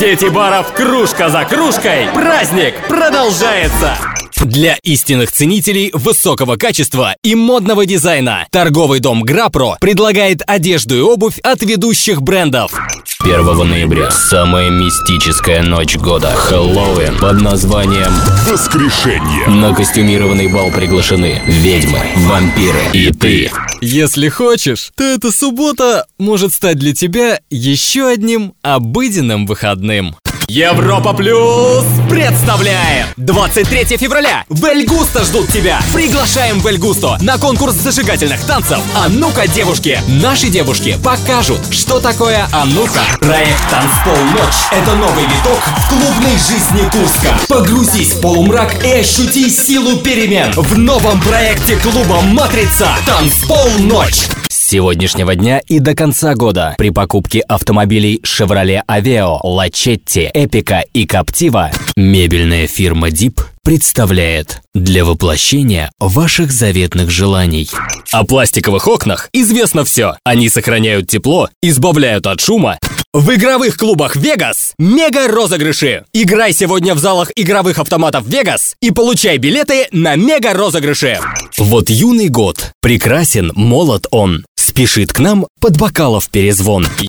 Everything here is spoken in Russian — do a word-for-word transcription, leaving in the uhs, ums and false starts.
сети баров «Кружка за кружкой» праздник продолжается! Для истинных ценителей высокого качества и модного дизайна торговый дом Грапро предлагает одежду и обувь от ведущих брендов. первого ноября самая мистическая ночь года — Хэллоуин под названием Воскрешение. На костюмированный бал приглашены ведьмы, вампиры и ты. Если хочешь, то эта суббота может стать для тебя еще одним обыденным выходным. Европа Плюс представляем! двадцать третьего февраля в Эль Густо ждут тебя! Приглашаем в Эль Густо на конкурс зажигательных танцев «А ну-ка, девушки!». Наши девушки покажут, что такое «А ну-ка». Проект «Танцпол Ночь» — это новый виток в клубной жизни Курска. Погрузись в полумрак и ощути силу перемен в новом проекте клуба «Матрица» «Танцпол Ночь». С сегодняшнего дня и до конца года при покупке автомобилей Chevrolet Aveo, Lachetti, Epica и Captiva мебельная фирма Deep представляет для воплощения ваших заветных желаний. О пластиковых окнах известно все. Они сохраняют тепло, избавляют от шума. В игровых клубах Vegas мега-розыгрыши. Играй сегодня в залах игровых автоматов Vegas и получай билеты на мега-розыгрыши. Вот юный год. Прекрасен, молод он. Спешит к нам под бокалов перезвон.